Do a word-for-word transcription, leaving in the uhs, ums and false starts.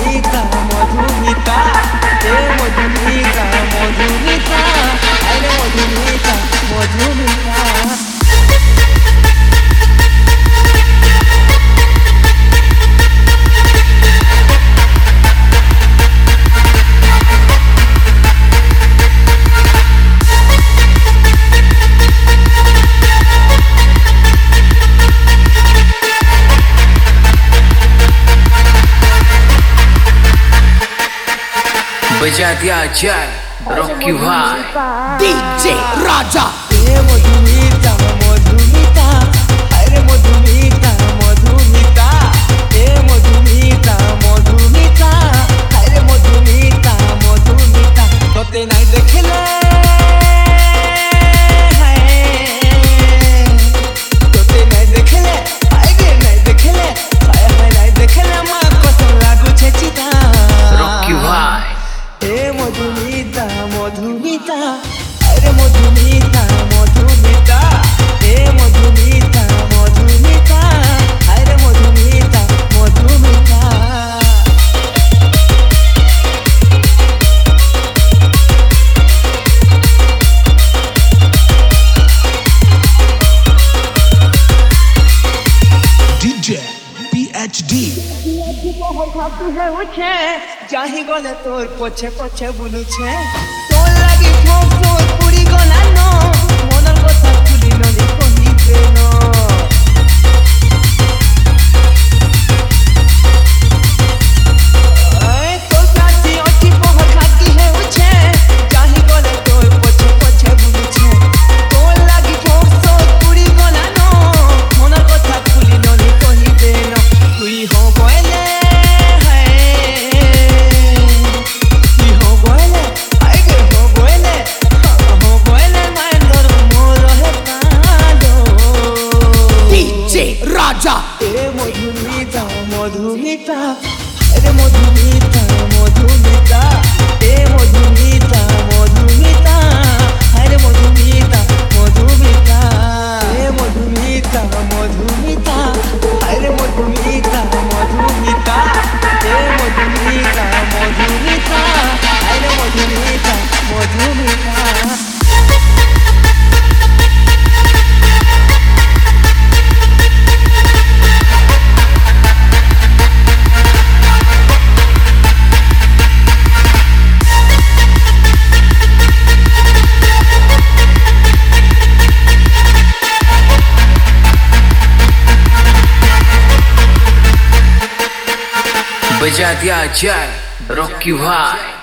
मधुमिता मधुमिता ए मधुमिता मधुमिता अरे मधुमिता मधुमिता बजा दिया जाए रॉकी भाई डीजे राजा। ए मधुमिता मधुमिता अरे मधुमिता मधुमिता ए मधुमिता मधुमिता अरे मधुमिता मधुमिता तोते नहीं देखले तोते नहीं देखले अरे नहीं देखले नहीं देखले माँ कसम लागू छे चिता रॉकी भाई ए मधुमिता मधुमिता अरे मधुमिता मधुमिता ए मधुमिता मधुमिता अरे मधुमिता मधुमिता डीजे पीएचडी जाही गले तोर पछे पछे बुलुछे तोर लागि ठोक तोर पुरी गला नो मनर कथा तुली नली कहिबे न ए तो साथी अठी पहर खाती है उछे जाही गले तोर पछे पछे बुलुछे तोर लागि ठोक तोर पुरी गला नो मनर कथा तुली नली कहिबे न तुई हो बोले राजा। ए मधुमिता मधुमिता अरे मधुमिता मधुमिता ए मधुमिता मधुमिता अरे मधुमिता मधुमिता ए मधुमिता मधुमिता अरे मधुमिता मधुमिता ए मधुमिता मधुमिता अरे मधुमिता मधुमिता बजा दिया जाए रॉकी भाई।